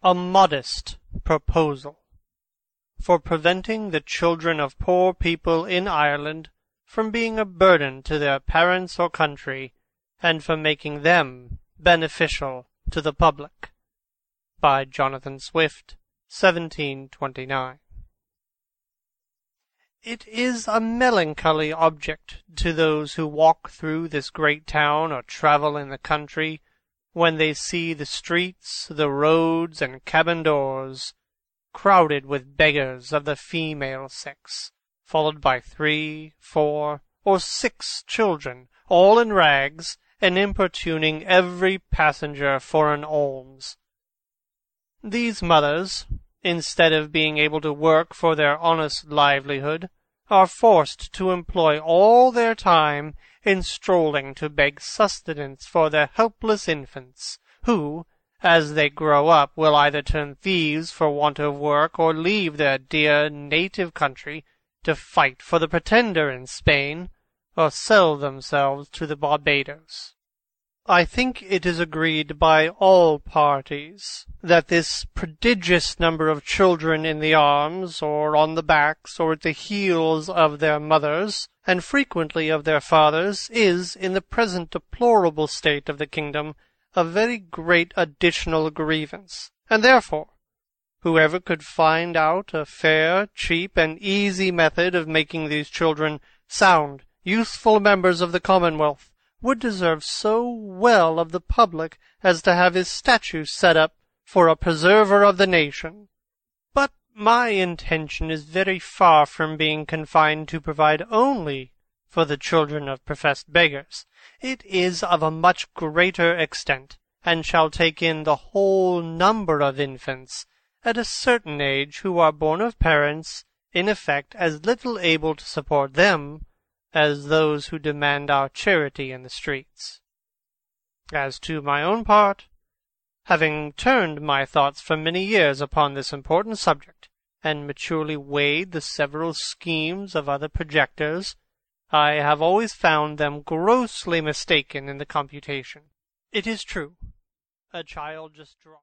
A modest proposal for preventing the children of poor people in Ireland from being a burden to their parents or country, and for making them beneficial to the public. By Jonathan Swift, 1729. It is a melancholy object to those who walk through this great town or travel in the country, when they see the streets, the roads, and cabin doors crowded with beggars of the female sex, followed by 3, 4, or 6 children, all in rags, and importuning every passenger for an alms. These mothers, instead of being able to work for their honest livelihood, are forced to employ all their time in strolling to beg sustenance for their helpless infants, who, as they grow up, will either turn thieves for want of work, or leave their dear native country to fight for the Pretender in Spain, or sell themselves to the Barbados. I think it is agreed by all parties that this prodigious number of children in the arms, or on the backs, or at the heels of their mothers, and frequently of their fathers, is, in the present deplorable state of the kingdom, a very great additional grievance, and therefore whoever could find out a fair, cheap, and easy method of making these children sound, useful members of the Commonwealth, would deserve so well of the public as to have his statue set up for a preserver of the nation. But my intention is very far from being confined to provide only for the children of professed beggars. It is of a much greater extent, and shall take in the whole number of infants at a certain age who are born of parents, in effect, as little able to support them as those who demand our charity in the streets. As to my own part, having turned my thoughts for many years upon this important subject, and maturely weighed the several schemes of other projectors, I have always found them grossly mistaken in the computation. It is true, a child just dropped